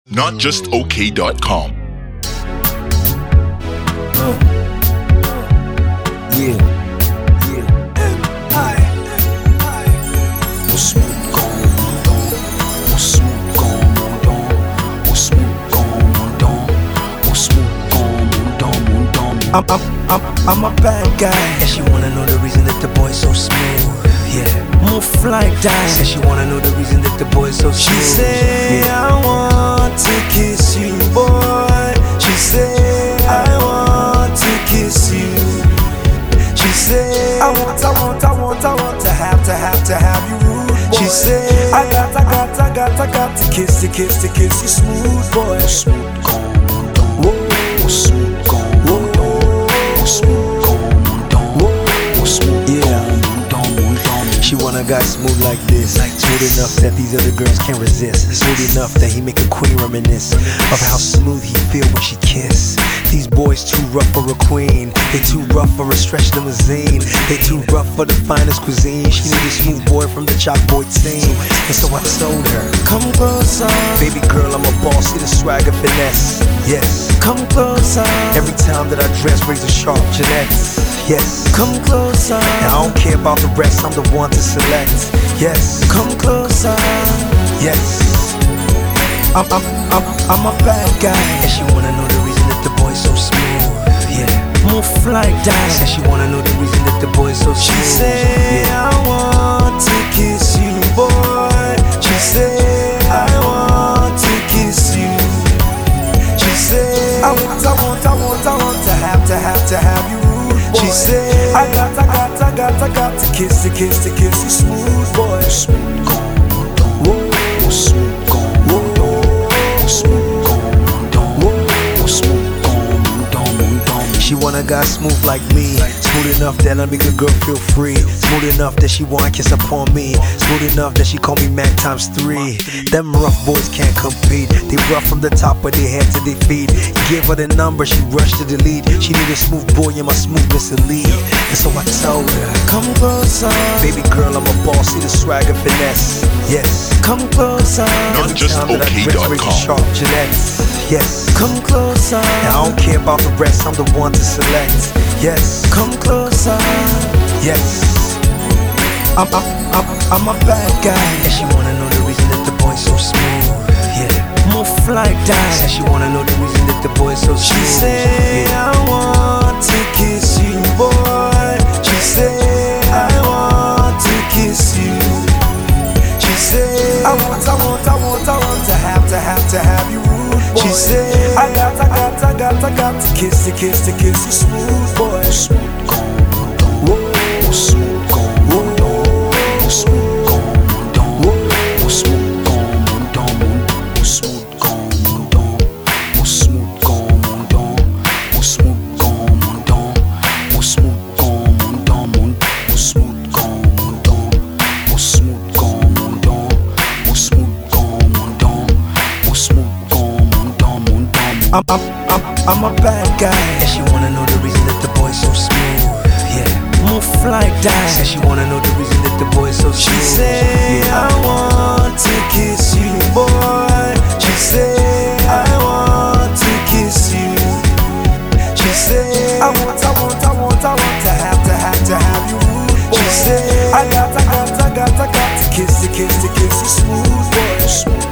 NotJustOK.com. Yeah. On smoke on mon don, on smoke on mon don, on smoke on mon don, on smoke on mon don. I'm a bad guy, and she wanna know the reason that the boy's so smooth. Yeah, move like that. Said she wanna know the reason that the boy's so smooth. She said, I want to kiss you, boy. She said, I want to kiss you. She said, I want to have you rude, boy. She said, I got to kiss you smooth, boy. Smooth gone, whoa, smooth gone, whoa, smooth gone, whoa, smooth, yeah. She want a guy smooth like this, smooth enough that these other girls can't resist, smooth enough that he make a queen reminisce of how smooth he feel when she kiss. These boys too rough for a queen, they too rough for a stretch limousine, they too rough for the finest cuisine. She need a smooth boy from the chalk boy team, and so I told her, come closer, baby girl, I'm a boss, see the swagger finesse. Yes, come closer. Every time that I dress, razor sharp Gillettes. Yes, come closer. And I don't care about the rest, I'm the one to select. Yes, come closer. Yes, I'm a bad guy, and she wanna know the reason that the boy's so smooth. Yeah, move like that. Said she wanna know the reason that the boy's so smooth. She said, yeah. I want to kiss you, boy. She said, I want to kiss you. She said, I want to have you rude, boy. She said, I got to kiss you smooth, boy. Smooth gone, whoa, smooth gone, whoa, smooth gone, whoa, smooth gone. She want a guy smooth like me, smooth enough that I make a girl feel free, smooth enough that she want kiss upon me, smooth enough that she call me man times 3. Them rough boys can't compete, they rough from the top of their head to their feet. Give her the number, she rushed to delete. She need a smooth boy and my smoothness elite. And so I told her, come closer, baby girl, I'm a boss, see the swagger finesse. Yes, come closer. NotJustOK.com. Sharp Gillettes. Yes, come closer. And I don't care about the rest, I'm the one to select. Yes, come closer. Yes, I'm a bad guy, and she wanna know the reason that the boy's so smooth. Yeah, move like that. Said she wanna know the reason that the boy's so smooth. She said, yeah. I want to kiss you, boy. She said, I want to kiss you. She said, I want to have you rude, boy. She said, I got to kiss you smooth, boy. Smooth gone, whoa, smooth gone, whoa, smooth gone, whoa, smooth gone, smooth gone, smooth gone, smooth gone, smooth gone, smooth gone, I'm a bad guy, and she wanna know the reason that the boy's so smooth. Yeah, move like that. Said she wanna know the reason that the boy's so smooth. She said, yeah. I want to kiss you, boy. She said, I want to kiss you. She said, I want to have you rude, boy. She said, I got to kiss you smooth, boy. Smooth.